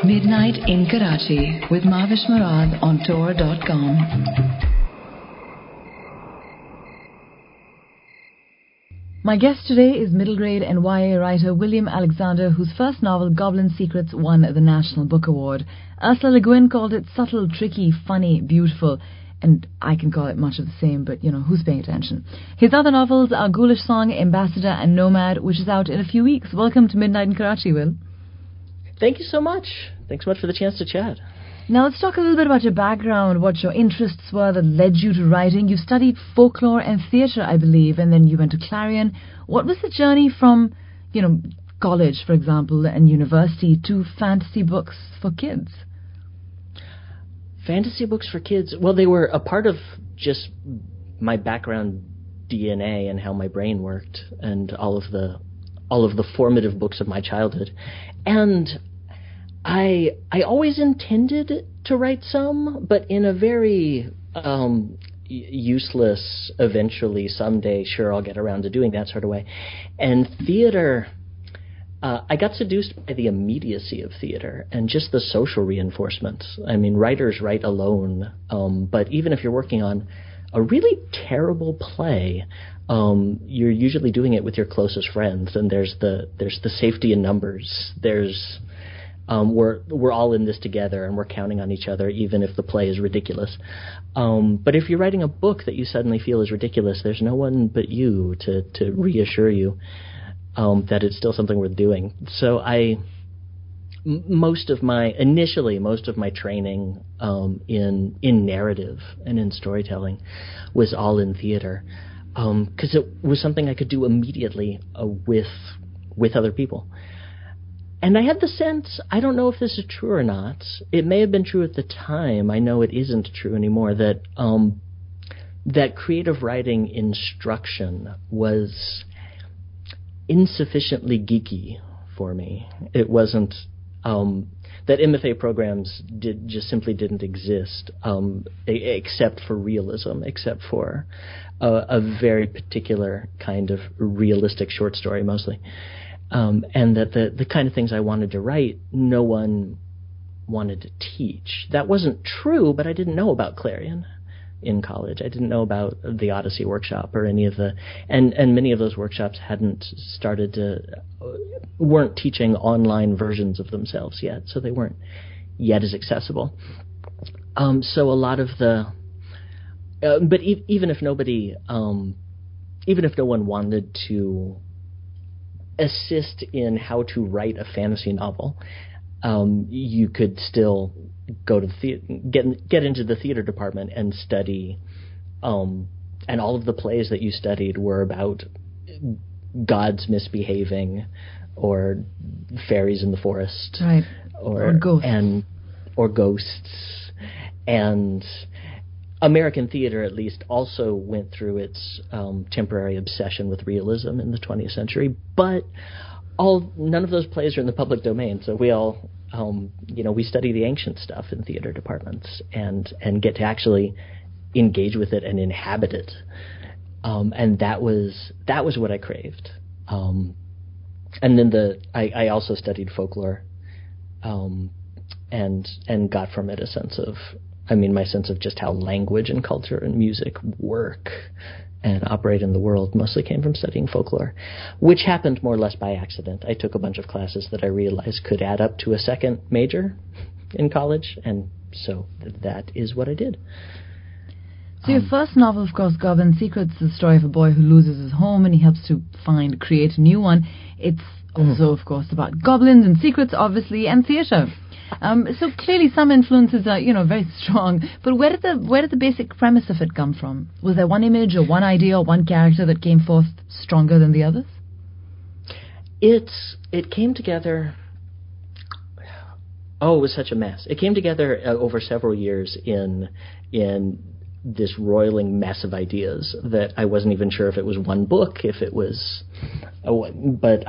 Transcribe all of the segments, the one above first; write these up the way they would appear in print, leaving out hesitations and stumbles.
Midnight in Karachi with Mavish Murad on Tor.com. My guest today is middle grade and YA writer William Alexander, whose first novel, Goblin Secrets, won the National Book Award. Ursula Le Guin called it subtle, tricky, funny, beautiful, and I can call it much of the same, but, who's paying attention? His other novels are Ghoulish Song, Ambassador, and Nomad, which is out in a few weeks. Welcome to Midnight in Karachi, Will. Thank you so much. Thanks so much for the chance to chat. Now let's talk a little bit about your background, what your interests were that led you to writing. You studied folklore and theatre, I believe, and then you went to Clarion. What was the journey from, college, for example, and university to fantasy books for kids? Fantasy books for kids, well, they were a part of just my background DNA and how my brain worked and all of the formative books of my childhood. And I always intended to write some, but in a very useless, eventually, someday, sure, I'll get around to doing that sort of way. And theater, I got seduced by the immediacy of theater and just the social reinforcement. I mean, writers write alone, but even if you're working on a really terrible play, you're usually doing it with your closest friends, and there's the safety in numbers. There's we're all in this together, and we're counting on each other, even if the play is ridiculous. But if you're writing a book that you suddenly feel is ridiculous, there's no one but you to reassure you that it's still something worth doing. So most of my training in narrative and in storytelling was all in theater, because it was something I could do immediately with other people. And I had the sense, I don't know if this is true or not, it may have been true at the time, I know it isn't true anymore, that that creative writing instruction was insufficiently geeky for me. It wasn't, that MFA programs simply didn't exist, except for realism, except for a very particular kind of realistic short story mostly. And that the kind of things I wanted to write, no one wanted to teach. That wasn't true, but I didn't know about Clarion in college. I didn't know about the Odyssey workshop or any of and many of those workshops weren't teaching online versions of themselves yet, so they weren't yet as accessible. So a lot of but even if no one wanted to assist in how to write a fantasy novel, you could still go to get into the theater department and study, and all of the plays that you studied were about gods misbehaving, or fairies in the forest, right, or ghosts, and American theater, at least, also went through its temporary obsession with realism in the 20th century, but none of those plays are in the public domain, so we all, we study the ancient stuff in theater departments and get to actually engage with it and inhabit it, and that was what I craved. And then I also studied folklore, and got from it a sense of, my sense of just how language and culture and music work and operate in the world mostly came from studying folklore, which happened more or less by accident. I took a bunch of classes that I realized could add up to a second major in college, and so that is what I did. So your first novel, of course, Goblin Secrets, is the story of a boy who loses his home and he helps to create a new one. It's also, of course, about goblins and secrets, obviously, and theatre. So clearly some influences are, very strong. But where did the basic premise of it come from? Was there one image or one idea or one character that came forth stronger than the others? It came together. Oh, it was such a mess. It came together over several years in this roiling mess of ideas that I wasn't even sure if it was one book, if it was, but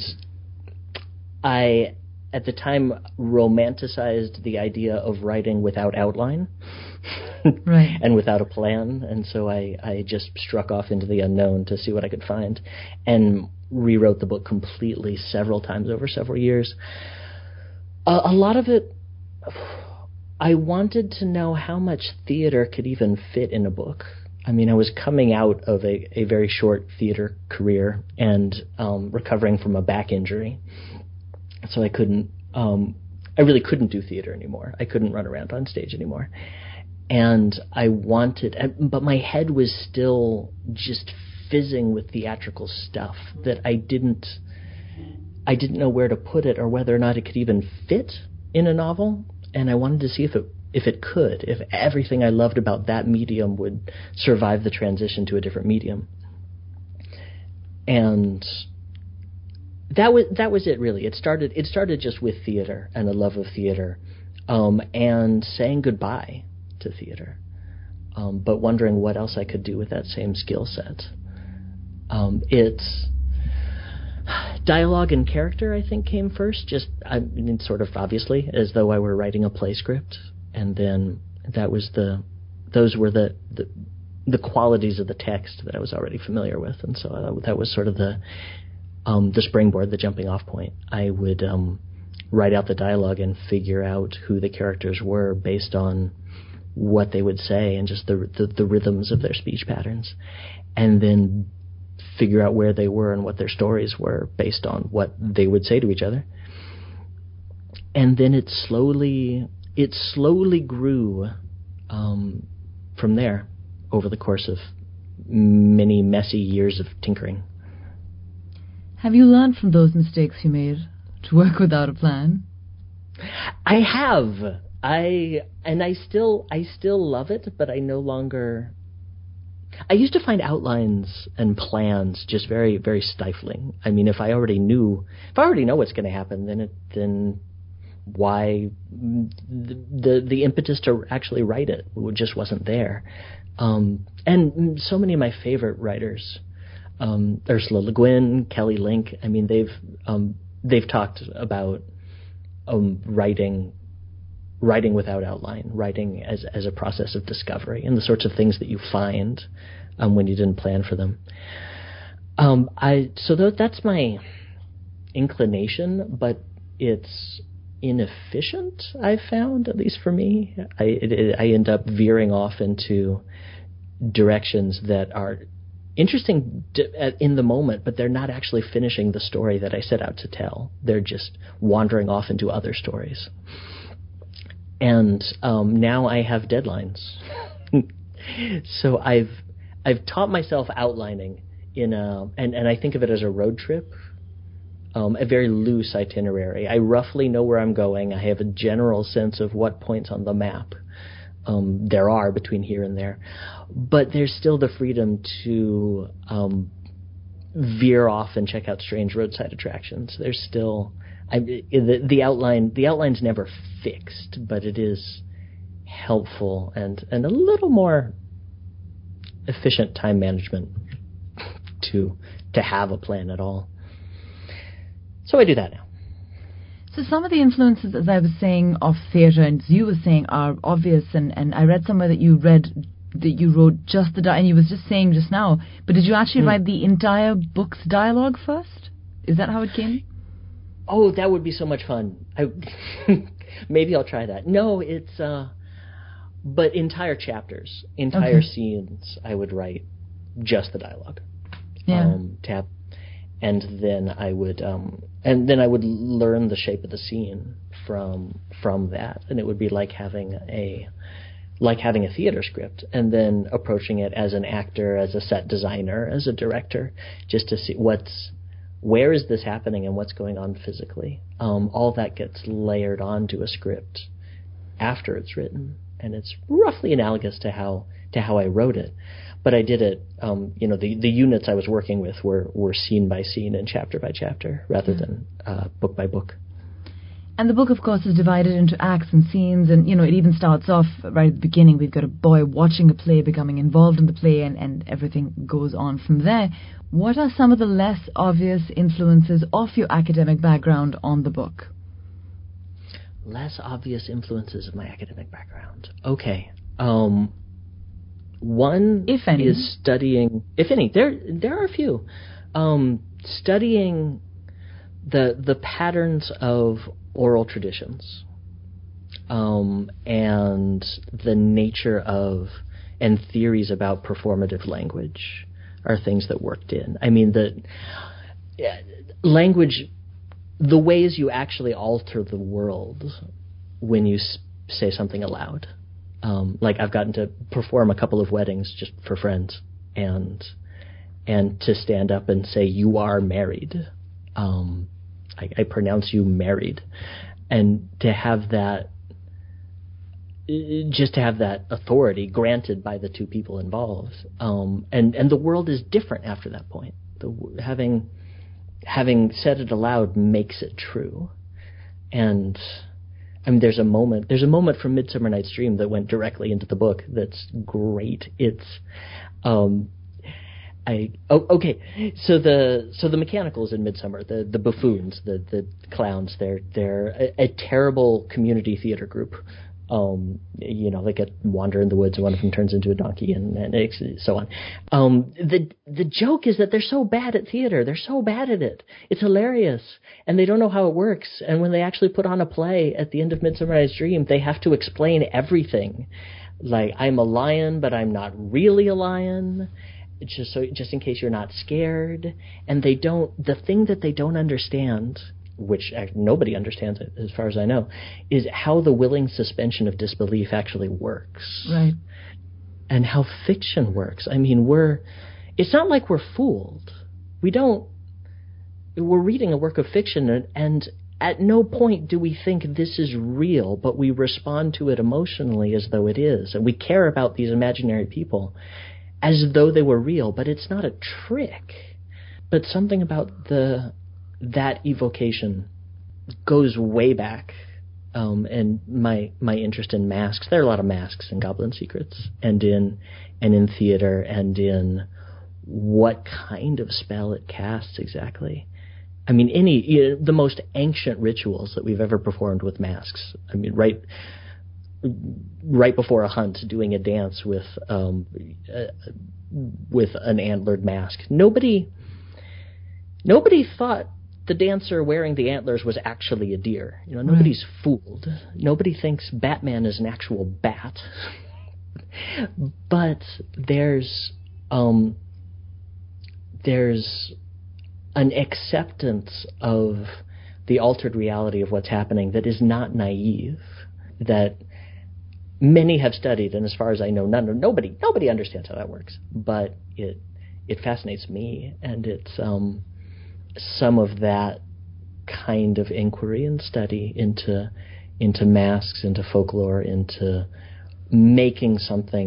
I at the time romanticized the idea of writing without outline, right, and without a plan, and so I just struck off into the unknown to see what I could find, and rewrote the book completely several times over several years. A lot of it I wanted to know how much theater could even fit in a book. I mean, I was coming out of a very short theater career and recovering from a back injury. So I really couldn't do theater anymore. I couldn't run around on stage anymore. And but my head was still just fizzing with theatrical stuff that I didn't know where to put it or whether or not it could even fit in a novel. And I wanted to see if everything I loved about that medium would survive the transition to a different medium. And that was it, really. It started just with theater and a love of theater, and saying goodbye to theater, but wondering what else I could do with that same skill set. It's dialogue and character, I think, came first, sort of obviously, as though I were writing a play script, and then those were the qualities of the text that I was already familiar with, and so that was sort of the springboard, the jumping off point. I would write out the dialogue and figure out who the characters were based on what they would say and just the rhythms of their speech patterns, and then figure out where they were and what their stories were based on what they would say to each other. And then it slowly grew from there over the course of many messy years of tinkering. Have you learned from those mistakes you made to work without a plan? I have. I still love it, but I no longer. I used to find outlines and plans just very, very stifling. I mean, if I already know what's going to happen, then why the impetus to actually write it just wasn't there. And so many of my favorite writers, Ursula Le Guin, Kelly Link, I mean, they've talked about writing without outline, writing as a process of discovery, and the sorts of things that you find when you didn't plan for them. That's my inclination, but it's inefficient, I've found, at least for me. I end up veering off into directions that are interesting in the moment, but they're not actually finishing the story that I set out to tell. They're just wandering off into other stories. And now I have deadlines. So I've taught myself outlining and I think of it as a road trip, a very loose itinerary. I roughly know where I'm going. I have a general sense of what points on the map there are between here and there, but there's still the freedom to veer off and check out strange roadside attractions. There's still the outline's never fixed, but it is helpful and a little more efficient time management to have a plan at all. So I do that now. So some of the influences, as I was saying, of theatre, and as you were saying, are obvious, and I read somewhere that you wrote just and you was just saying just now, but did you actually write the entire book's dialogue first? Is that how it came? Oh, that would be so much fun. Maybe I'll try that. No, it's but entire chapters, entire scenes, I would write just the dialogue. Yeah. And then I would learn the shape of the scene from that, and it would be like having a theater script, and then approaching it as an actor, as a set designer, as a director, just to see where is this happening and what's going on physically. All that gets layered onto a script after it's written, and it's roughly analogous to how I wrote it. But I did it, the units I was working with were scene by scene and chapter by chapter rather than book by book. And the book, of course, is divided into acts and scenes, and, it even starts off right at the beginning. We've got a boy watching a play, becoming involved in the play, and everything goes on from there. What are some of the less obvious influences of your academic background on the book? Less obvious influences of my academic background. Okay. One, if any, is studying, if any, there are a few, studying the patterns of oral traditions. and the nature of and theories about performative language are things that worked in. I mean, the language, the ways you actually alter the world when you say something aloud. Like I've gotten to perform a couple of weddings just for friends, and to stand up and say, "You are married." I pronounce you married, and to have that, just to have that authority granted by the two people involved, and the world is different after that point. Having said it aloud makes it true, and I mean, there's a moment from Midsummer Night's Dream that went directly into the book that's great. It's okay. So the mechanicals in Midsummer, the buffoons, the clowns, they're a terrible community theater group. They wander in the woods and one of them turns into a donkey and so on. The joke is that they're so bad at theater. They're so bad at it. It's hilarious. And they don't know how it works. And when they actually put on a play at the end of Midsummer Night's Dream, they have to explain everything. Like, I'm a lion, but I'm not really a lion. Just in case you're not scared. And the thing that they don't understand, which nobody understands it as far as I know, is how the willing suspension of disbelief actually works. Right. And how fiction works. I mean, it's not like we're fooled. We're reading a work of fiction and at no point do we think this is real, but we respond to it emotionally as though it is. And we care about these imaginary people as though they were real, but it's not a trick. But something about that evocation goes way back, and my interest in masks. There are a lot of masks in Goblin Secrets, and in theater, and in what kind of spell it casts exactly. I mean, the most ancient rituals that we've ever performed with masks. I mean, right before a hunt, doing a dance with an antlered mask. Nobody thought the dancer wearing the antlers was actually a deer. Nobody's fooled. Nobody thinks Batman is an actual bat. But there's an acceptance of the altered reality of what's happening that is not naive, that many have studied, and as far as I know, nobody understands how that works. But it fascinates me, and it's some of that kind of inquiry and study into masks, into folklore, into making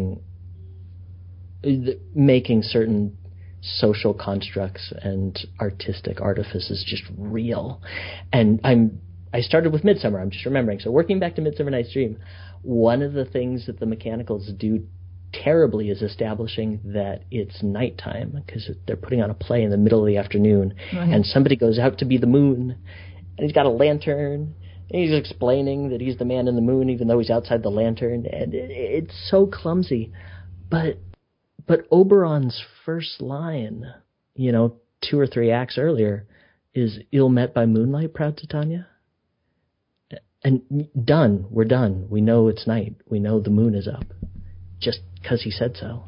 certain social constructs and artistic artifices just real. And I started with Midsummer, I'm just remembering. So working back to Midsummer Night's Dream, one of the things that the mechanicals do terribly is establishing that it's nighttime, because they're putting on a play in the middle of the afternoon, right. And somebody goes out to be the moon, and he's got a lantern, and he's explaining that he's the man in the moon even though he's outside the lantern, and it's so clumsy. But Oberon's first line, 2 or 3 acts earlier, is "Ill met by moonlight, proud Titania." And done. We're done. We know it's night. We know the moon is up. Just because he said so.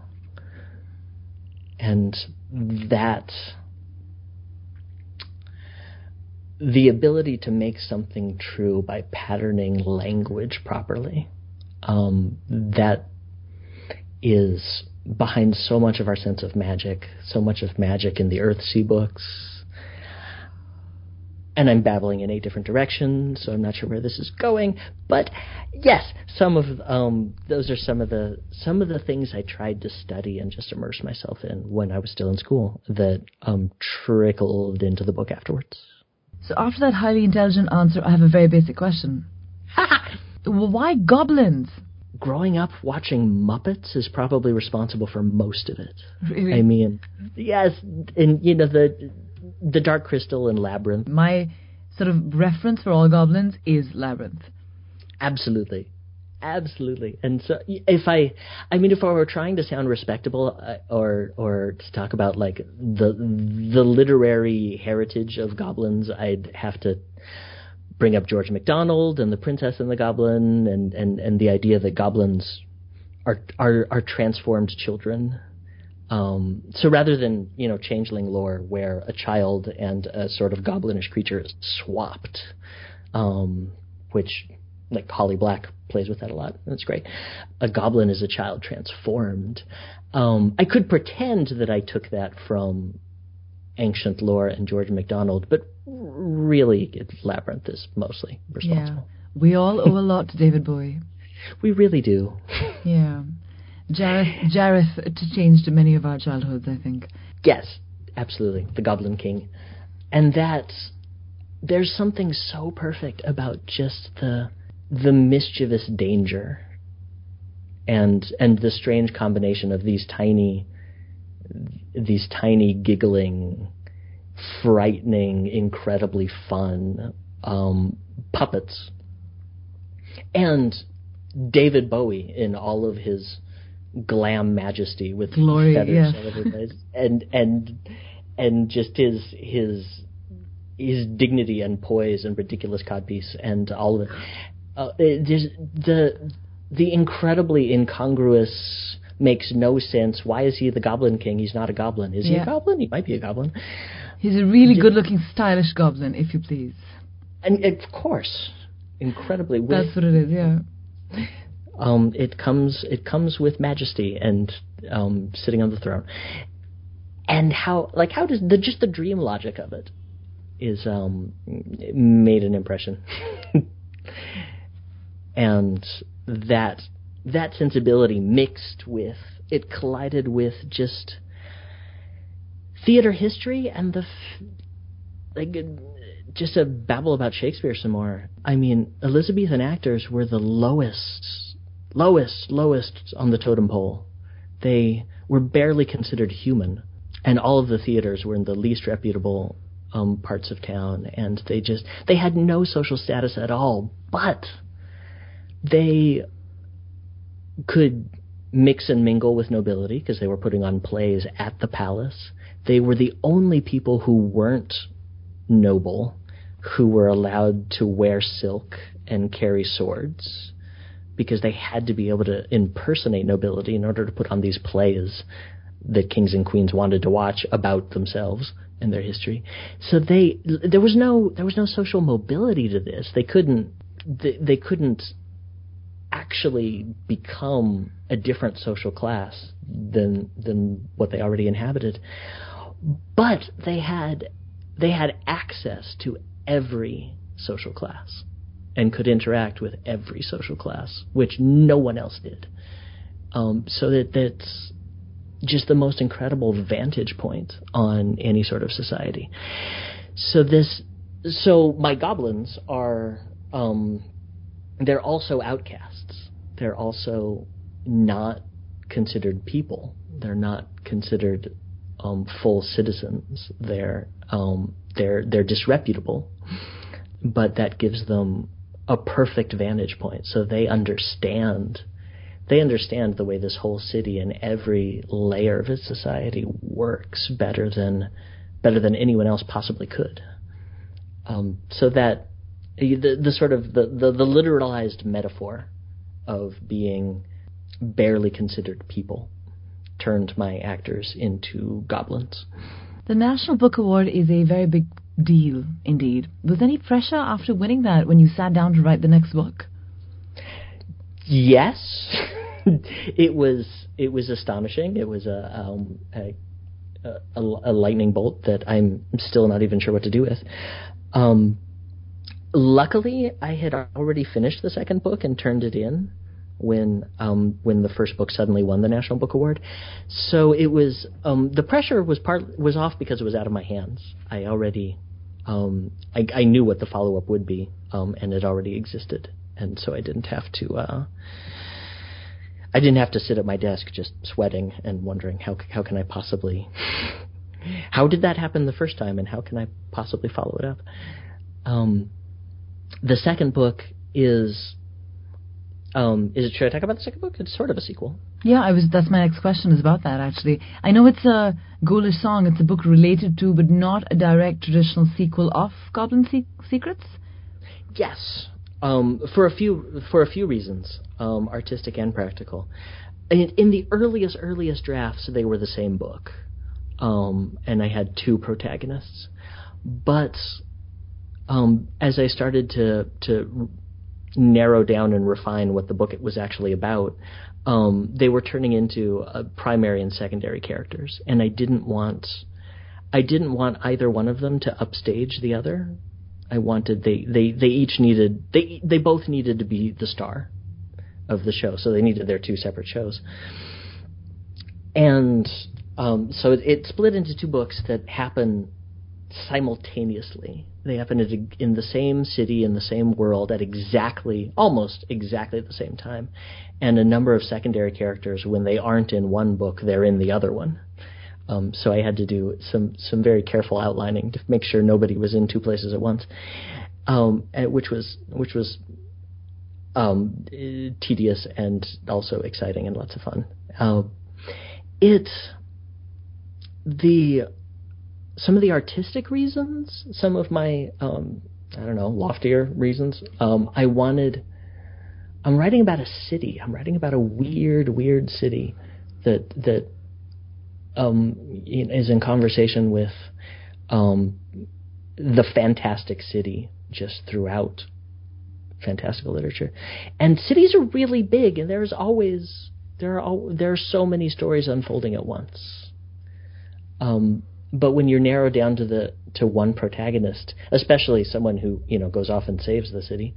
And that, the ability to make something true by patterning language properly, that is behind so much of our sense of magic, so much of magic in the Earthsea books. And I'm babbling in 8 different directions, so I'm not sure where this is going. But yes, some of those are some of the things I tried to study and just immerse myself in when I was still in school that trickled into the book afterwards. So after that highly intelligent answer, I have a very basic question. Why goblins? Growing up watching Muppets is probably responsible for most of it. Really? I mean, yes, and the Dark Crystal and Labyrinth. My sort of reference for all goblins is Labyrinth. Absolutely. And so if I were trying to sound respectable, or to talk about like the literary heritage of goblins, I'd have to bring up George MacDonald and The Princess and the Goblin, and the idea that goblins are transformed children. So rather than, changeling lore where a child and a sort of goblinish creature is swapped, which, like, Holly Black plays with that a lot. That's great. A goblin is a child transformed. I could pretend that I took that from ancient lore and George MacDonald, but really Labyrinth is mostly responsible. Yeah. We all owe a lot to David Bowie. We really do. Yeah. Jareth changed many of our childhoods, I think. Yes, absolutely. The Goblin King. And there's something so perfect about just the mischievous danger and the strange combination of these tiny giggling, frightening, incredibly fun puppets, and David Bowie in all of his glam majesty with glory, feathers yes. all over his face, and just his dignity and poise and ridiculous codpiece and all of it. There's the incredibly incongruous, makes no sense. Why is he the Goblin King? He's not a goblin. Is he a goblin? He might be a goblin. He's a really good-looking, stylish goblin, if you please. And of course, incredibly. That's what it is. Yeah. It comes with majesty and sitting on the throne. And how does just the dream logic of it is made an impression. And that sensibility mixed with, it collided with just theater history and just a babble about Shakespeare some more. I mean, Elizabethan actors were the lowest on the totem pole. They were barely considered human, and all of the theaters were in the least reputable parts of town, and they had no social status at all, but they could mix and mingle with nobility because they were putting on plays at the palace. They were the only people who weren't noble who were allowed to wear silk and carry swords, because they had to be able to impersonate nobility in order to put on these plays that kings and queens wanted to watch about themselves and their history. So there was no social mobility to this. They couldn't actually become a different social class than what they already inhabited. But they had access to every social class and could interact with every social class, which no one else did. So that's just the most incredible vantage point on any sort of society. So my goblins are, they're also outcasts. They're also not considered people. They're not considered full citizens. They're disreputable, but that gives them a perfect vantage point. So they understand the way this whole city and every layer of its society works better than anyone else possibly could. So that the sort of the literalized metaphor of being barely considered people turned my actors into goblins. The National Book Award is a very big deal indeed. Was any pressure after winning that when you sat down to write the next book? Yes. It was astonishing. It was a lightning bolt that I'm still not even sure what to do with. Luckily, I had already finished the second book and turned it in when the first book suddenly won the National Book Award. So it was the pressure was off because it was out of my hands. I already I knew what the follow-up would be, and it already existed, and so I didn't have to sit at my desk just sweating and wondering how can I possibly how did that happen the first time and how can I possibly follow it up. The second book is it, should I talk about the second book? It's sort of a sequel. Yeah, that's my next question is about that, actually. I know it's a Ghoulish Song. It's a book related to, but not a direct traditional sequel of Goblin Secrets. Yes, for a few reasons, artistic and practical. In the earliest drafts, they were the same book, and I had two protagonists. But as I started to narrow down and refine what the book was actually about, they were turning into primary and secondary characters, and I didn't want either one of them to upstage the other. I wanted they both needed to be the star of the show, so they needed their two separate shows. And so it split into two books that happen simultaneously. They happen in the same city, in the same world, at almost exactly the same time. And a number of secondary characters, when they aren't in one book, they're in the other one. So I had to do some very careful outlining to make sure nobody was in two places at once, which was tedious and also exciting and lots of fun. Some of the artistic reasons, some of my loftier reasons. I'm writing about a city. I'm writing about a weird city that is in conversation with the fantastic city just throughout fantastical literature. And cities are really big, and there are so many stories unfolding at once. But when you're narrowed down to one protagonist, especially someone who goes off and saves the city,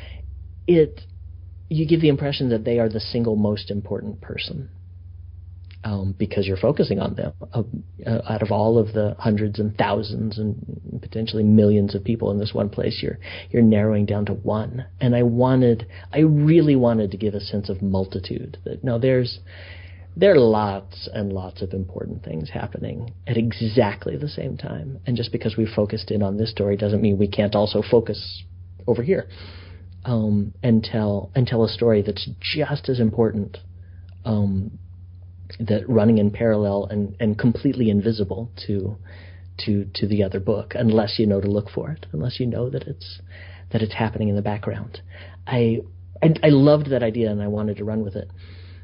you give the impression that they are the single most important person, because you're focusing on them. Out of all of the hundreds and thousands and potentially millions of people in this one place, you're narrowing down to one. And I really wanted to give a sense of multitude. That there are lots and lots of important things happening at exactly the same time. And just because we focused in on this story doesn't mean we can't also focus over here, and tell a story that's just as important, that running in parallel and completely invisible to the other book, unless you know to look for it, unless you know that it's happening in the background. I loved that idea, and I wanted to run with it.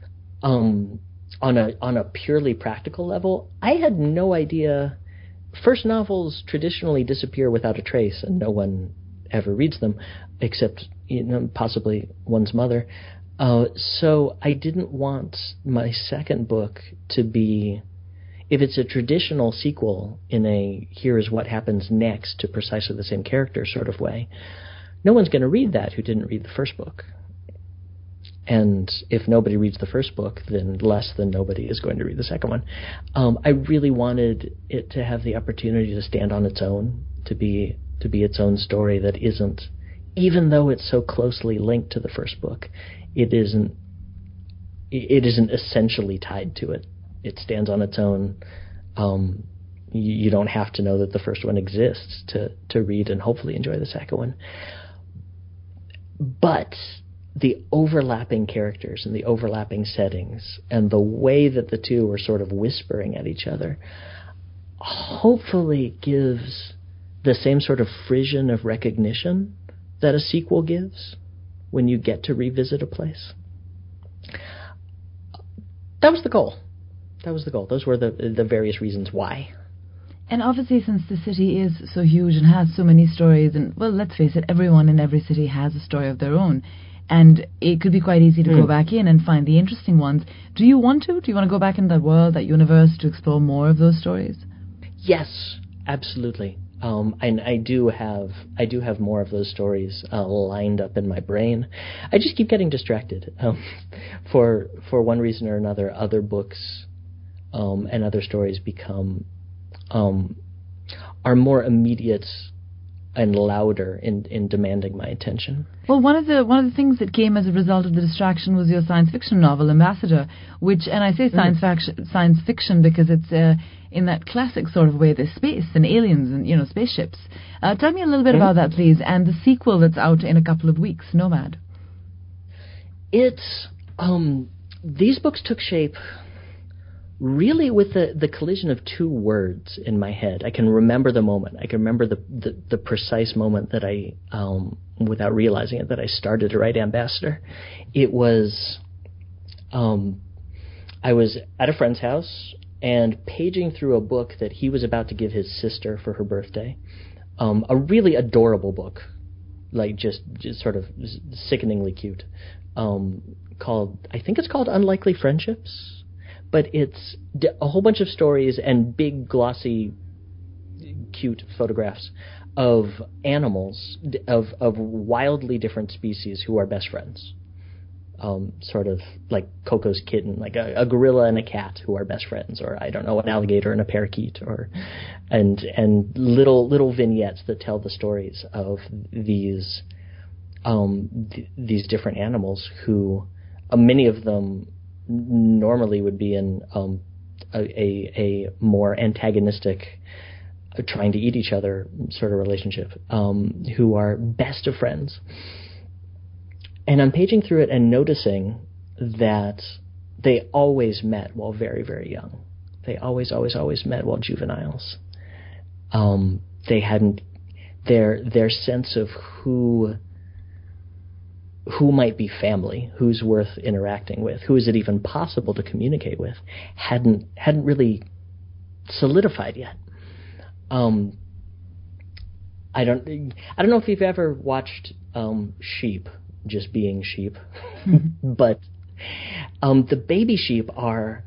On a purely practical level, I had no idea. First novels traditionally disappear without a trace, and no one ever reads them, except possibly one's mother. So I didn't want my second book to be, if it's a traditional sequel in a here is what happens next to precisely the same character sort of way, no one's going to read that who didn't read the first book. And if nobody reads the first book, then less than nobody is going to read the second one. I really wanted it to have the opportunity to stand on its own, to be its own story that isn't, even though it's so closely linked to the first book, it isn't essentially tied to it. It stands on its own. You don't have to know that the first one exists to read and hopefully enjoy the second one. But the overlapping characters and the overlapping settings and the way that the two are sort of whispering at each other hopefully gives the same sort of frisson of recognition that a sequel gives when you get to revisit a place. That was the goal. Those were the various reasons why. And obviously, since the city is so huge and has so many stories, and, well, let's face it, everyone in every city has a story of their own. And it could be quite easy to go back in and find the interesting ones. Do you want to? Do you want to go back in that world, that universe, to explore more of those stories? Yes, absolutely. And I do have more of those stories lined up in my brain. I just keep getting distracted. For one reason or another, other books and other stories become are more immediate and louder in demanding my attention. Well, one of the things that came as a result of the distraction was your science fiction novel, Ambassador, which, and I say science fiction because it's in that classic sort of way, there's space and aliens and spaceships. Tell me a little bit about that, please, and the sequel that's out in a couple of weeks, Nomad. It's these books took shape really with the collision of two words in my head. I can remember the moment. I can remember the precise moment that I, without realizing it, that I started to write Ambassador. It was, I was at a friend's house and paging through a book that he was about to give his sister for her birthday. A really adorable book, like just sort of sickeningly cute, called, I think it's called Unlikely Friendships. But it's a whole bunch of stories and big, glossy, cute photographs of animals, of wildly different species who are best friends. Sort of like Coco's kitten, like a gorilla and a cat who are best friends, or I don't know, an alligator and a parakeet, or and little vignettes that tell the stories of these different animals who, many of them normally would be in a more antagonistic, trying to eat each other sort of relationship, who are best of friends. And I'm paging through it and noticing that they always met while very, very young. They always met while juveniles. They hadn't, their sense of who might be family, who's worth interacting with, who is it even possible to communicate with, hadn't really solidified yet. I don't know if you've ever watched sheep just being sheep, but the baby sheep are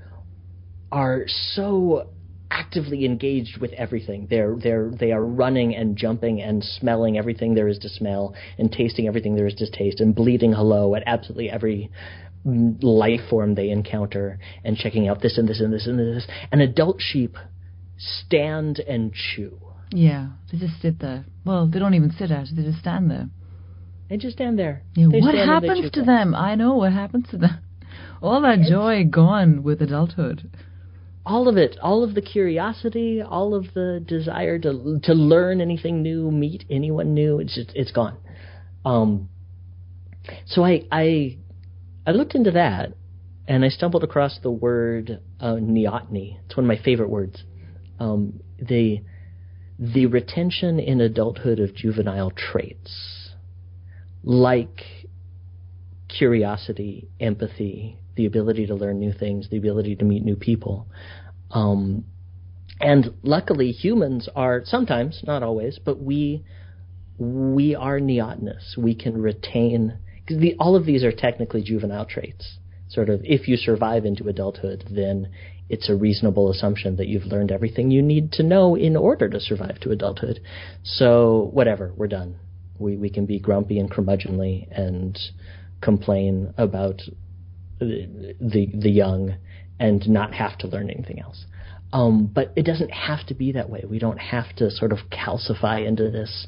so actively engaged with everything. They are running and jumping and smelling everything there is to smell and tasting everything there is to taste and bleating hello at absolutely every life form they encounter and checking out this and this and this and this. And adult sheep stand and chew. Yeah, they just sit there. Well, they don't even sit out. They just stand there. They just stand there. Yeah, what happens to them? I know what happens to them. All that joy gone with adulthood. All of it, all of the curiosity, all of the desire to learn anything new, meet anyone new, it's gone. So I looked into that, and I stumbled across the word neoteny. It's one of my favorite words. The retention in adulthood of juvenile traits, like curiosity, empathy, the ability to learn new things, the ability to meet new people. And luckily humans are sometimes, not always, but we are neotenous. We can retain, because all of these are technically juvenile traits. Sort of, if you survive into adulthood, then it's a reasonable assumption that you've learned everything you need to know in order to survive to adulthood. So whatever, we're done. We can be grumpy and curmudgeonly and complain about the young and not have to learn anything else. But it doesn't have to be that way. We don't have to sort of calcify into this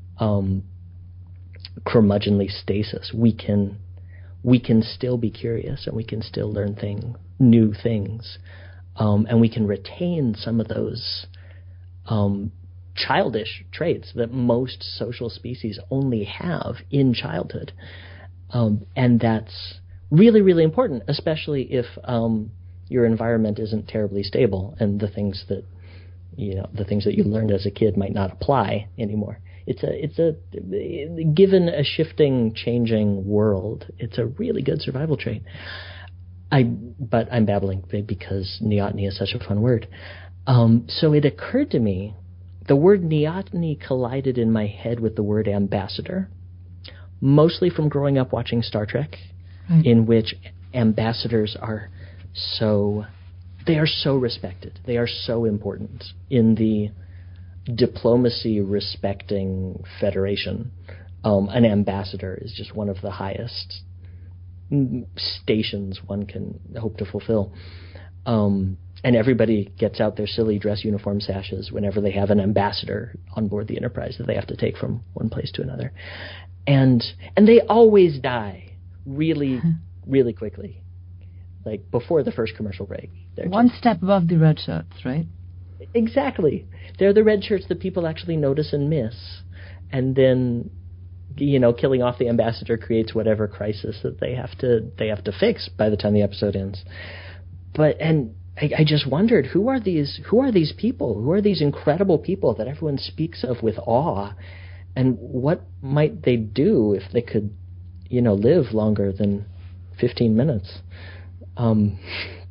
curmudgeonly stasis. We can still be curious, and we can still learn new things, and we can retain some of those childish traits that most social species only have in childhood, and that's really, really important, especially if your environment isn't terribly stable, and the things that you learned as a kid might not apply anymore. It's a given a shifting, changing world, it's a really good survival trait. But I'm babbling because neoteny is such a fun word. So it occurred to me, the word neoteny collided in my head with the word ambassador, mostly from growing up watching Star Trek, right, in which ambassadors are so respected. They are so important in the diplomacy respecting federation. An ambassador is just one of the highest stations one can hope to fulfill. And everybody gets out their silly dress uniform sashes whenever they have an ambassador on board the Enterprise that they have to take from one place to another. And they always die really, really quickly. Like before the first commercial break. One step above the red shirts, right? Exactly. They're the red shirts that people actually notice and miss. And then, killing off the ambassador creates whatever crisis that they have to fix by the time the episode ends. But and I just wondered, who are these people? Who are these incredible people that everyone speaks of with awe? And what might they do if they could, live longer than 15 minutes? And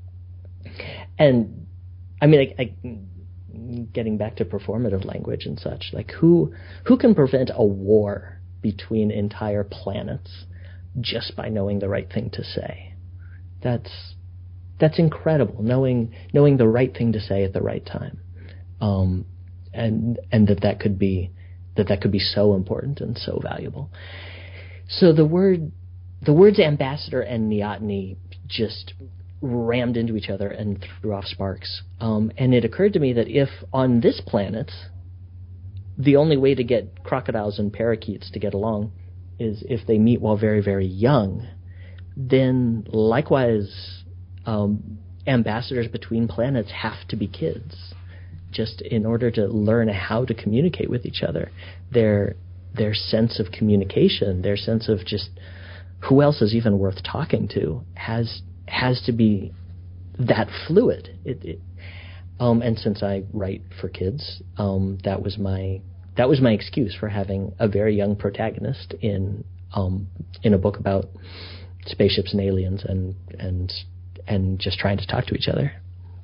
I mean, getting back to performative language and such, like who can prevent a war between entire planets just by knowing the right thing to say? That's incredible. Knowing the right thing to say at the right time, and that could be so important and so valuable. So the words ambassador and neoteny just rammed into each other and threw off sparks. And it occurred to me that if on this planet the only way to get crocodiles and parakeets to get along is if they meet while very, very young, then likewise ambassadors between planets have to be kids, just in order to learn how to communicate with each other. Their sense of communication, their sense of just who else is even worth talking to has to be that fluid. And since I write for kids, that was my excuse for having a very young protagonist in a book about spaceships and aliens and just trying to talk to each other.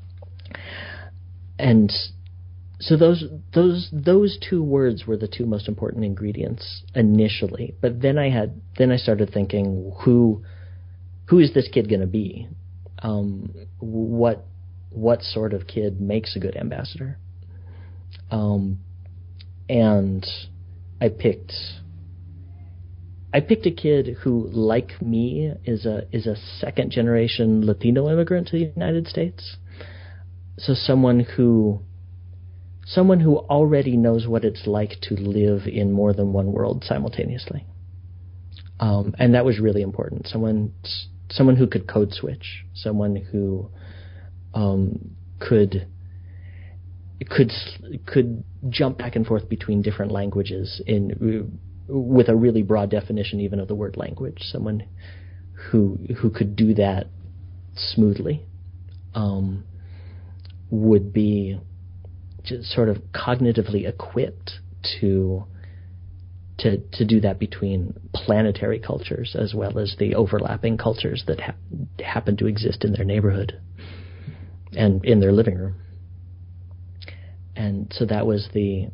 And so those two words were the two most important ingredients initially. But then I started thinking, who is this kid going to be? What sort of kid makes a good ambassador? And I picked a kid who, like me, is a second generation Latino immigrant to the United States. So someone who already knows what it's like to live in more than one world simultaneously. And that was really important. Someone who could code switch, someone who could jump back and forth between different languages with a really broad definition even of the word language. Someone who could do that smoothly would be just sort of cognitively equipped to do that between planetary cultures as well as the overlapping cultures that happen to exist in their neighborhood and in their living room. And so that was the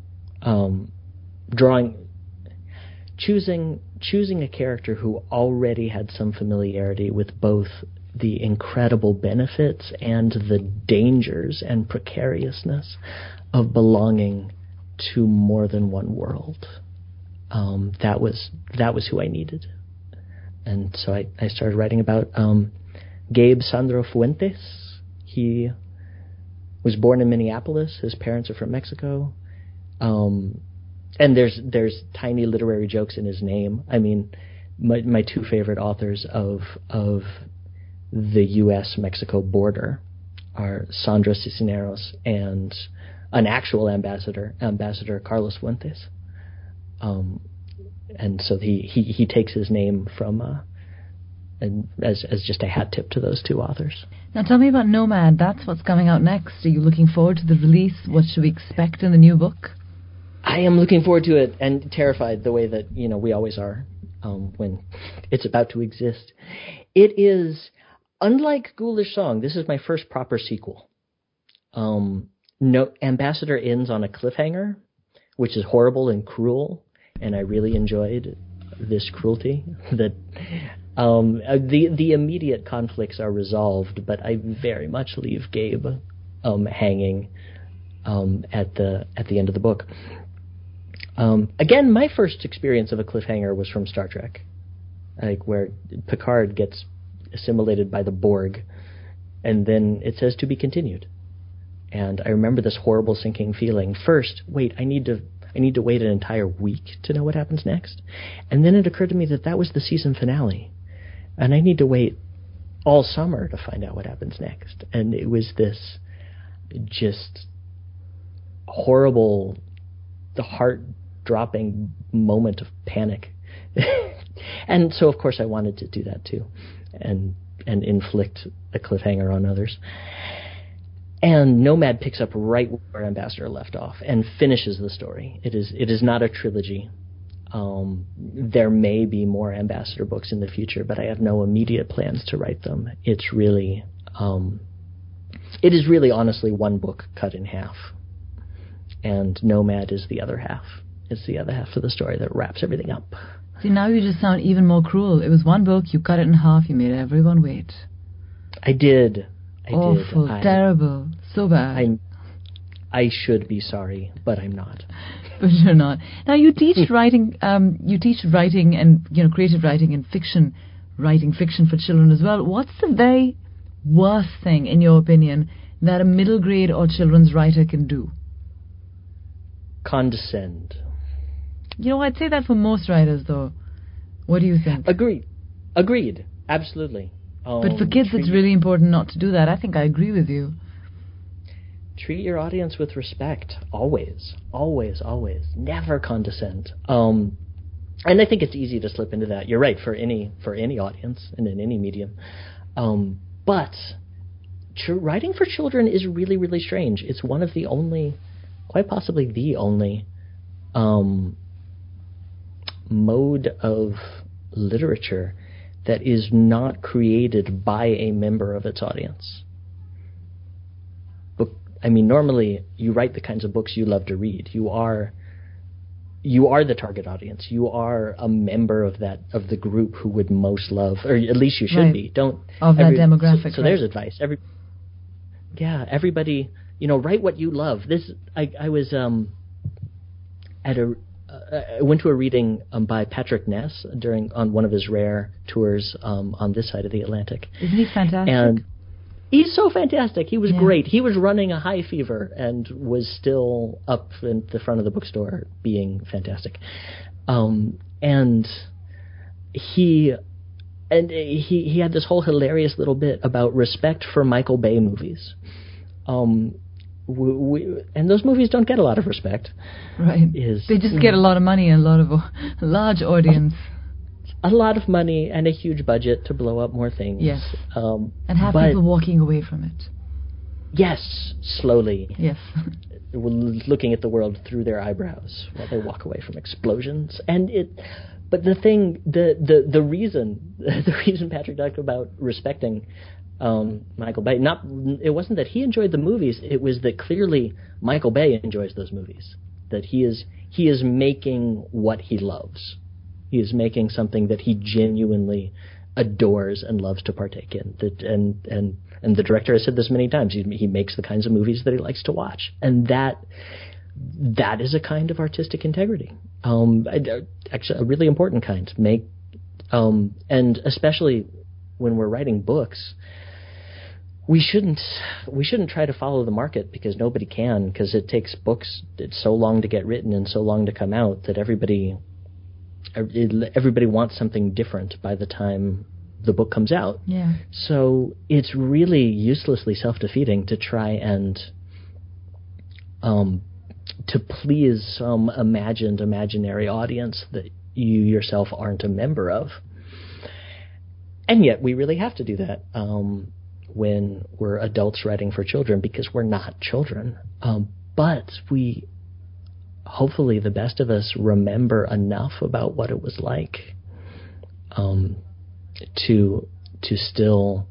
choosing a character who already had some familiarity with both the incredible benefits and the dangers and precariousness of belonging to more than one world. That was who I needed. And so I started writing about Gabe Sandro Fuentes. He was born in Minneapolis. His parents are from Mexico. And there's tiny literary jokes in his name. I mean, my two favorite authors of the U.S.-Mexico border are Sandra Cisneros and an actual ambassador Carlos Fuentes. And so he takes his name from as just a hat tip to those two authors. Now tell me about Nomad. That's what's coming out next. Are you looking forward to the release? What should we expect in the new book? I am looking forward to it and terrified, the way that we always are when it's about to exist. It is, unlike Ghoulish Song, this is my first proper sequel. Ambassador ends on a cliffhanger, which is horrible and cruel, and I really enjoyed this cruelty. That the immediate conflicts are resolved, but I very much leave Gabe hanging at the end of the book. Again, my first experience of a cliffhanger was from Star Trek, like where Picard gets assimilated by the Borg, and then it says to be continued. And I remember this horrible sinking feeling. First, wait, I need to wait an entire week to know what happens next. And then it occurred to me that was the season finale, and I need to wait all summer to find out what happens next. And it was this just horrible, the heart-dropping moment of panic. And so, of course, I wanted to do that too, and inflict a cliffhanger on others. And Nomad picks up right where Ambassador left off and finishes the story. It is not a trilogy. There may be more Ambassador books in the future, but I have no immediate plans to write them. It is really honestly one book cut in half, and Nomad is the other half. It's the other half of the story that wraps everything up. See, now you just sound even more cruel. It was one book, you cut it in half, you made everyone wait. I did. Awful, terrible, so bad. I should be sorry, but I'm not. But you're not. Now you teach writing. You teach writing and creative writing and fiction, writing fiction for children as well. What's the very worst thing, in your opinion, that a middle grade or children's writer can do? Condescend. I'd say that for most writers, though. What do you think? Agreed. Absolutely. But for kids, it's really important not to do that. I think I agree with you. Treat your audience with respect. Always. Always, always. Never condescend. And I think it's easy to slip into that. You're right, for any audience and in any medium. But writing for children is really, really strange. It's one of the only, quite possibly the only, mode of literature that is not created by a member of its audience. Normally you write the kinds of books you love to read. You are the target audience. You are a member of the group who would most love, or at least you should be. That demographic. So there's advice. Everybody, write what you love. I was I went to a reading by Patrick Ness on one of his rare tours on this side of the Atlantic. Isn't he fantastic? And he's so fantastic. He was great. He was running a high fever and was still up in the front of the bookstore being fantastic. And he had this whole hilarious little bit about respect for Michael Bay movies. And those movies don't get a lot of respect. Right. They just get a lot of money and a large audience. A lot of money and a huge budget to blow up more things. Yes. And have people walking away from it. Yes, slowly. Yes. Looking at the world through their eyebrows while they walk away from explosions. But the reason Patrick talked about respecting Michael Bay, it wasn't that he enjoyed the movies, it was that clearly Michael Bay enjoys those movies. That he is making what he loves. He is making something that he genuinely adores and loves to partake in. And the director has said this many times. He makes the kinds of movies that he likes to watch, and that is a kind of artistic integrity. Actually, a really important kind. And especially when we're writing books, we shouldn't try to follow the market, because nobody can. Because it takes books. It's so long to get written and so long to come out that everybody wants something different by the time the book comes out. Yeah. So it's really uselessly self-defeating to try and to please some imaginary audience that you yourself aren't a member of. And yet we really have to do that when we're adults writing for children, because we're not children. But we, hopefully the best of us, remember enough about what it was like to still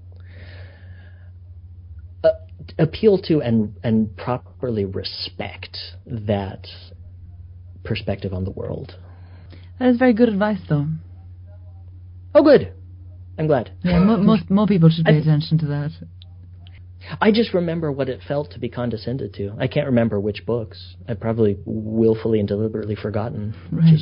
appeal to and properly respect that perspective on the world. That is very good advice, though. Oh, good. I'm glad. Yeah, more people should pay attention to that. I just remember what it felt to be condescended to. I can't remember which books. I've probably willfully and deliberately forgotten. Right.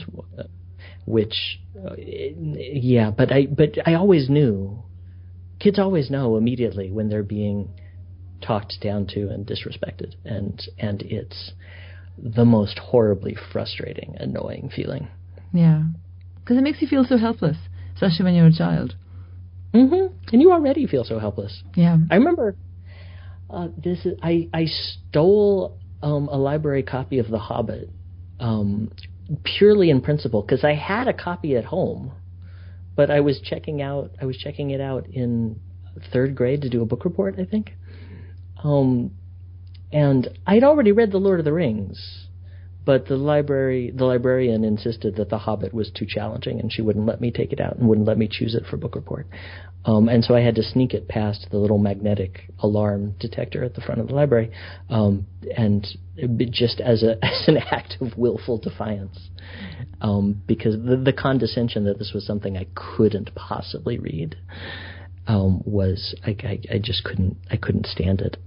But I always knew. Kids always know immediately when they're being talked down to and disrespected, and it's the most horribly frustrating, annoying feeling. Yeah, because it makes you feel so helpless, especially when you're a child. Mm-hmm. And you already feel so helpless. Yeah. I remember I stole a library copy of The Hobbit purely in principle, because I had a copy at home, but I was checking it out in third grade to do a book report, I think. And I'd already read The Lord of the Rings, but the librarian insisted that The Hobbit was too challenging, and she wouldn't let me take it out and wouldn't let me choose it for book report. And so I had to sneak it past the little magnetic alarm detector at the front of the library, and just as an act of willful defiance, because the condescension that this was something I couldn't possibly read was I just couldn't stand it.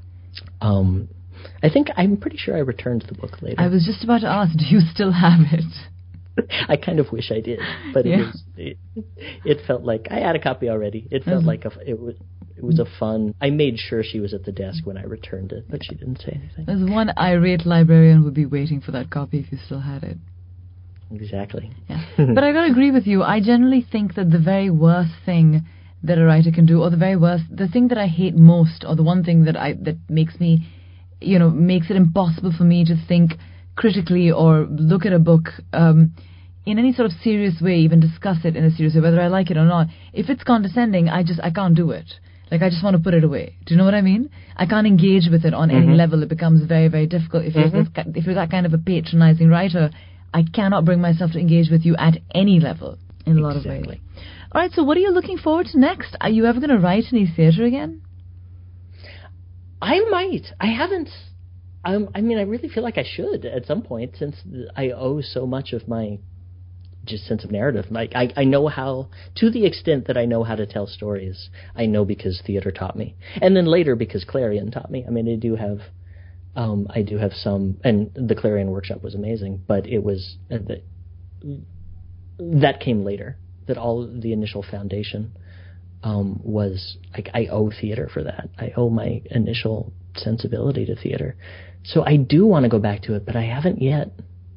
I'm pretty sure I returned the book later. I was just about to ask, do you still have it? I kind of wish I did, but it felt like I had a copy already. It felt like it was a fun. I made sure she was at the desk when I returned it, but she didn't say anything. There's one irate librarian would be waiting for that copy if you still had it. Exactly. Yeah. But I gotta agree with you. I generally think that the very worst thing that a writer can do, or the thing that I hate most, or the one thing that makes me, makes it impossible for me to think critically or look at a book in any sort of serious way, even discuss it in a serious way, whether I like it or not. If it's condescending, I can't do it. Like, I just want to put it away. Do you know what I mean? I can't engage with it on any level. It becomes very, very difficult. If you're that kind of a patronizing writer, I cannot bring myself to engage with you at any level in a lot of ways. All right, so what are you looking forward to next? Are you ever going to write any theatre again? I might. I haven't. I really feel like I should at some point, since I owe so much of my just sense of narrative. Like, I know how, to the extent that I know how to tell stories, I know because theater taught me, and then later because Clarion taught me. I mean, I do have some, and the Clarion workshop was amazing, but it was that came later. That all the initial foundation was like, I owe theater for that. I owe my initial sensibility to theater. So I do want to go back to it, but I haven't yet.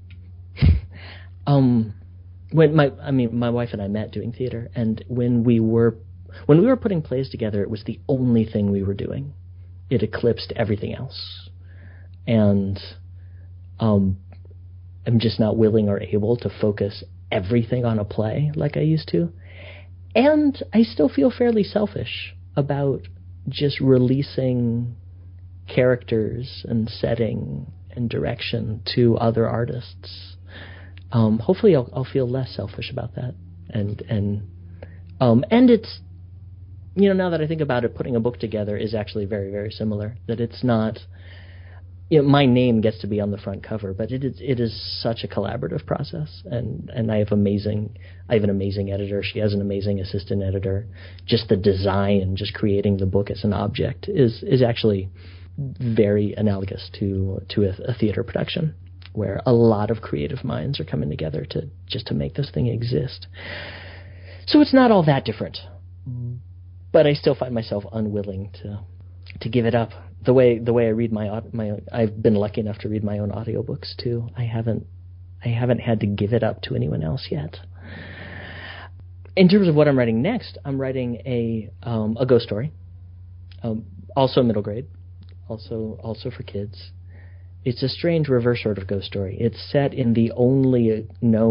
When my wife and I met doing theater, and when we were putting plays together, it was the only thing we were doing. It eclipsed everything else, and I'm just not willing or able to focus everything on a play like I used to. And I still feel fairly selfish about just releasing characters and setting and direction to other artists. Hopefully I'll feel less selfish about that. And it's, now that I think about it, putting a book together is actually very, very similar. That it's not, my name gets to be on the front cover, but it is such a collaborative process, and I have an amazing editor. She has an amazing assistant editor. Just the design, just creating the book as an object is actually very analogous to a theater production, where a lot of creative minds are coming together to make this thing exist. So it's not all that different, but I still find myself unwilling to give it up. The way I read I've been lucky enough to read my own audiobooks too. I haven't had to give it up to anyone else yet. In terms of what I'm writing next, I'm writing a ghost story, also middle grade, also for kids. It's a strange reverse sort of ghost story. It's set in the only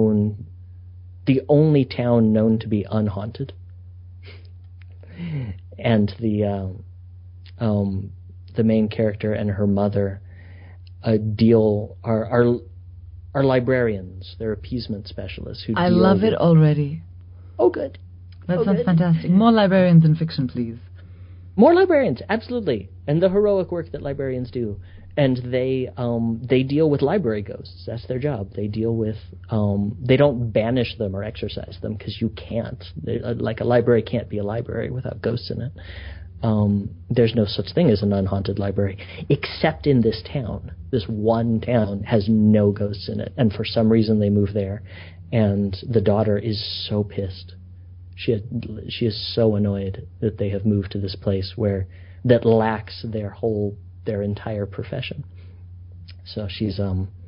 town known to be unhaunted, and the main character and her mother are librarians. They're appeasement specialists who. I love it already. Oh, good. That sounds fantastic. More librarians in fiction, please. More librarians, absolutely, and the heroic work that librarians do. And they deal with library ghosts. That's their job. They deal with. They don't banish them or exorcise them, because you can't. Like, a library can't be a library without ghosts in it. There's no such thing as an unhaunted library, except in this town. This one town has no ghosts in it, and for some reason they move there, and the daughter is so pissed. She is so annoyed that they have moved to this place that lacks their entire profession. So she's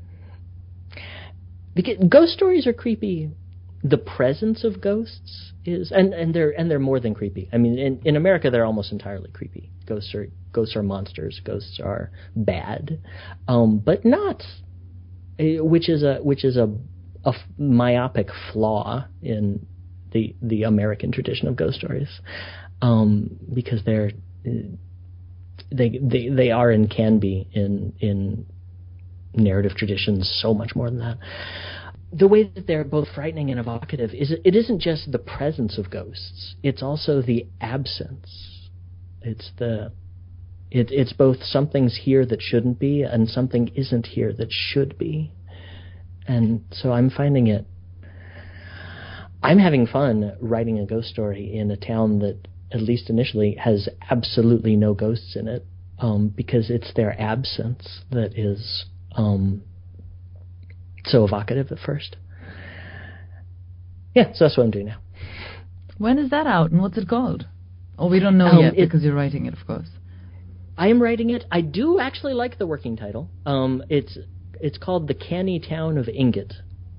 because ghost stories are creepy. The presence of ghosts is, and they're more than creepy. I mean, in America, they're almost entirely creepy. Ghosts are monsters. Ghosts are bad, but not, which is a myopic flaw in the American tradition of ghost stories, because they are and can be in narrative traditions so much more than that. The way that they're both frightening and evocative is it isn't just the presence of ghosts; it's also the absence. It's both something's here that shouldn't be and something isn't here that should be. And so I'm having fun writing a ghost story in a town that, at least initially, has absolutely no ghosts in it, because it's their absence that is so evocative at first. Yeah, so that's what I'm doing now. When is that out, and what's it called? Oh, we don't know yet because you're writing it, of course. I am writing it. I do actually like the working title. It's called The Canny Town of Ingot.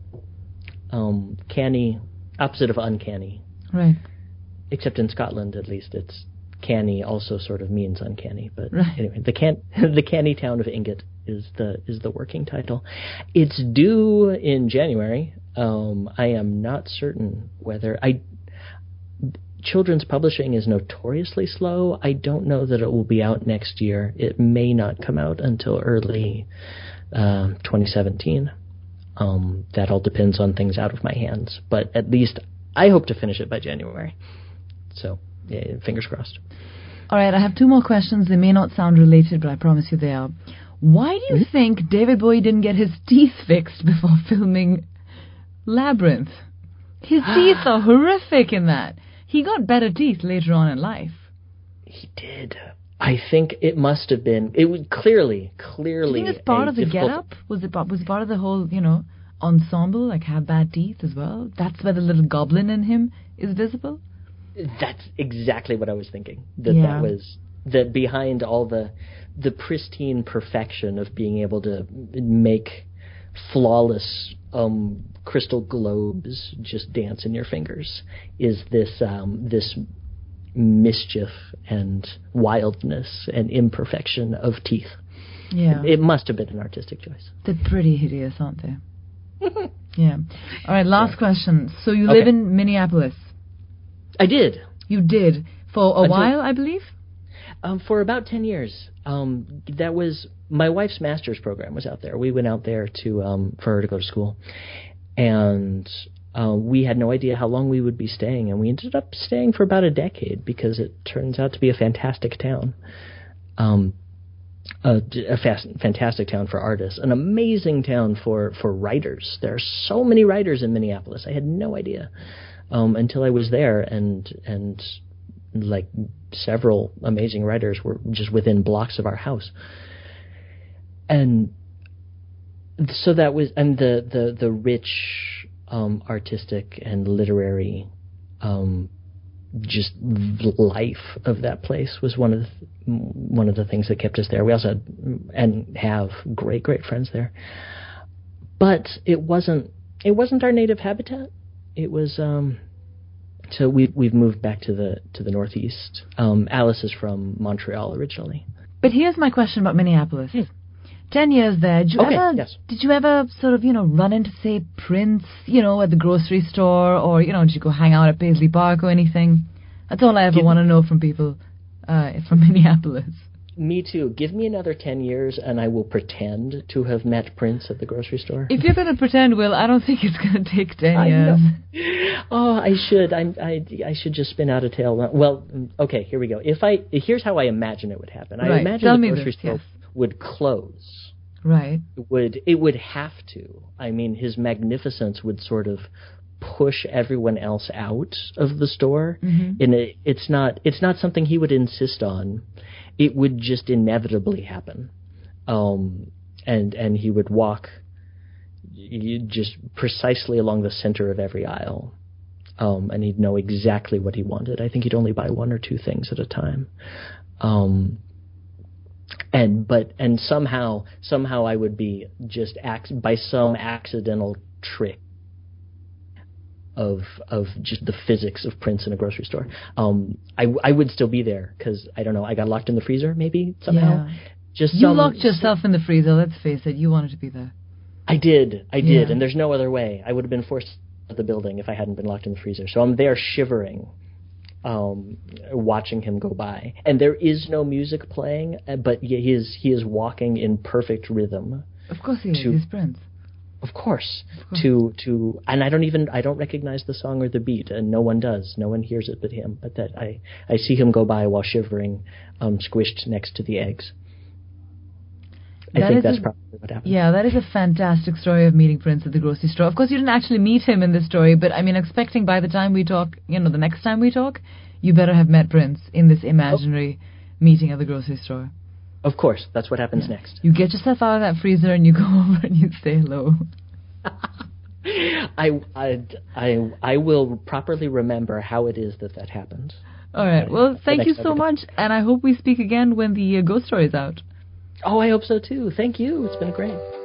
Canny, opposite of uncanny. Right. Except in Scotland, at least, it's canny also sort of means uncanny. But right. Anyway, the Canny Town of Ingot is the working title. It's due in January. I am not certain whether children's publishing is notoriously slow. I don't know that it will be out next year. It may not come out until early 2017. That all depends on things out of my hands. But at least I hope to finish it by January. So, yeah, fingers crossed. All right, I have two more questions. They may not sound related, but I promise you they are. Why do you think David Bowie didn't get his teeth fixed before filming Labyrinth? His teeth are horrific in that. He got better teeth later on in life. He did. I think it must have been. It was clearly. Do you think it's part of the get-up? Was it part of the whole, ensemble, like have bad teeth as well? That's where the little goblin in him is visible? That's exactly what I was thinking. That behind all the pristine perfection of being able to make flawless crystal globes just dance in your fingers is this mischief and wildness and imperfection of teeth. Yeah. It must have been an artistic choice. They're pretty hideous, aren't they? Yeah. All right, last question. So you live in Minneapolis? I did. You did. For a while, I believe? For about 10 years. That was my wife's master's program was out there. We went out there for her to go to school. And we had no idea how long we would be staying, and we ended up staying for about a decade because it turns out to be a fantastic town. Fantastic town for artists, an amazing town for writers. There are so many writers in Minneapolis. I had no idea until I was there, and like several amazing writers were just within blocks of our house. And so that was, and the rich artistic and literary just life of that place was one of the things that kept us there. We also had and have great friends there, but it wasn't our native habitat. It was so we've moved back to the Northeast. Alice is from Montreal originally. But here's my question about Minneapolis. 10 years there. Did you ever sort of, run into, say, Prince, at the grocery store, or, did you go hang out at Paisley Park or anything? That's all I ever want to know from people from Minneapolis. Me too. Give me another 10 years and I will pretend to have met Prince at the grocery store. If you're going to pretend, Will, I don't think it's going to take 10 years. Oh, I should. I should just spin out a tale. Well, okay, here we go. Here's how I imagine it would happen. Right. I imagine the grocery store would close. Right. It would have to. I mean, his magnificence would sort of push everyone else out of the store. Mm-hmm. And it's not something he would insist on. It would just inevitably happen. And he would walk just precisely along the center of every aisle. And he'd know exactly what he wanted. I think he'd only buy one or two things at a time. And somehow I would be just by some accidental trick of just the physics of Prince in a grocery store. I would still be there because I don't know. I got locked in the freezer maybe somehow. Yeah. You locked yourself in the freezer. Let's face it. You wanted to be there. I did, and there's no other way. I would have been forced out of the building if I hadn't been locked in the freezer. So I'm there shivering, watching him go by. And there is no music playing, but he is walking in perfect rhythm. Of course he is. He's Prince. Of course. And I don't recognize the song or the beat, and no one does. No one hears it but him. But that I see him go by while shivering, squished next to the eggs. I think that's probably what happened. Yeah, that is a fantastic story of meeting Prince at the grocery store. Of course, you didn't actually meet him in this story, but I mean, expecting by the time we talk, the next time we talk, you better have met Prince in this imaginary meeting at the grocery store. Of course, that's what happens next. You get yourself out of that freezer and you go over and you say hello. I will properly remember how it is that happened. All right. Well, thank you so much, and I hope we speak again when the ghost story is out. Oh, I hope so too. Thank you. It's been great.